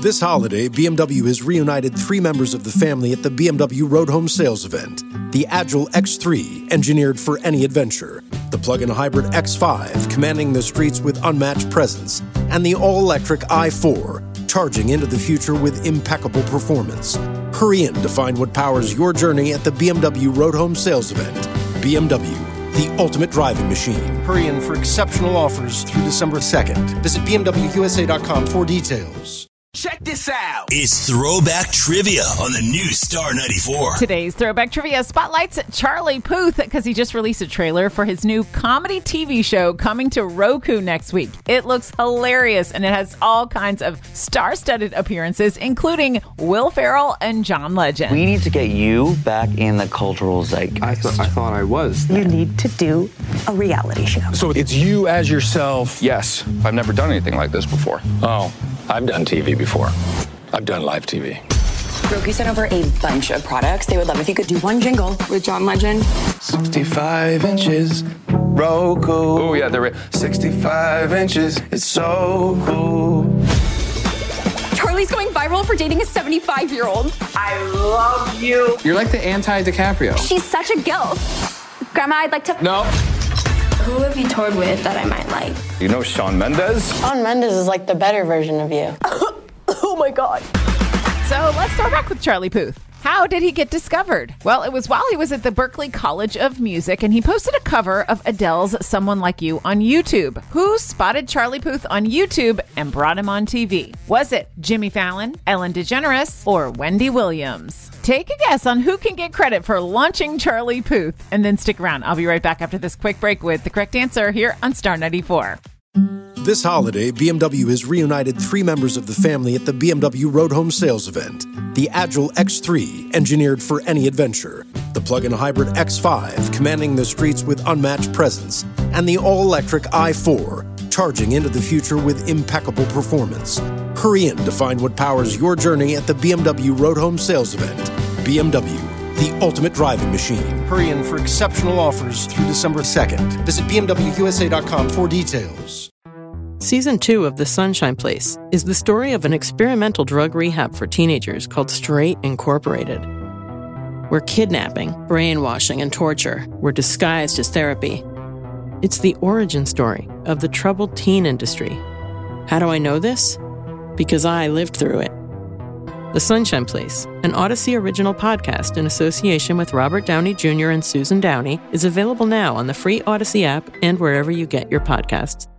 This holiday, BMW has reunited 3 members of the family at the BMW Road Home Sales event. The Agile X3, engineered for any adventure. The plug-in hybrid X5, commanding the streets with unmatched presence. And the all-electric i4, charging into the future with impeccable performance. Hurry in to find what powers your journey at the BMW Road Home Sales event. BMW, the ultimate driving machine. Hurry in for exceptional offers through December 2nd. Visit BMWUSA.com for details. Check this out. It's Throwback Trivia on the new Star 94. Today's Throwback Trivia spotlights Charlie Puth because he just released a trailer for his new comedy TV show coming to Roku next week. It looks hilarious and it has all kinds of star-studded appearances, including Will Ferrell and John Legend. We need to get you back in the cultural zeitgeist. I thought I was. You need to do a reality show. So it's you as yourself. Yes, I've never done anything like this before. Oh, I've done TV before. I've done live TV. Roku sent over a bunch of products. They would love if you could do one jingle with John Legend. 65 inches, Roku. Oh, yeah, they're 65 inches, it's so cool. Charlie's going viral for dating a 75-year-old. I love you. You're like the anti-DiCaprio. She's such a gilf. Grandma, I'd like to... No. Who have you toured with that I might like? You know Shawn Mendes? Shawn Mendes is like the better version of you. Oh my God. So let's start back with Charlie Puth. How did he get discovered? Well, it was while he was at the Berklee College of Music, and he posted a cover of Adele's Someone Like You on YouTube. Who spotted Charlie Puth on YouTube and brought him on TV? Was it Jimmy Fallon, Ellen DeGeneres, or Wendy Williams? Take a guess on who can get credit for launching Charlie Puth, and then stick around. I'll be right back after this quick break with the correct answer here on Star 94. This holiday, BMW has reunited 3 members of the family at the BMW Road Home Sales event. The Agile X3, engineered for any adventure. The plug-in hybrid X5, commanding the streets with unmatched presence. And the all-electric i4, charging into the future with impeccable performance. Hurry in to find what powers your journey at the BMW Road Home Sales event. BMW, the ultimate driving machine. Hurry in for exceptional offers through December 2nd. Visit BMWUSA.com for details. Season 2 of The Sunshine Place is the story of an experimental drug rehab for teenagers called Straight Incorporated, where kidnapping, brainwashing, and torture were disguised as therapy. It's the origin story of the troubled teen industry. How do I know this? Because I lived through it. The Sunshine Place, an Odyssey original podcast in association with Robert Downey Jr. and Susan Downey, is available now on the free Odyssey app and wherever you get your podcasts.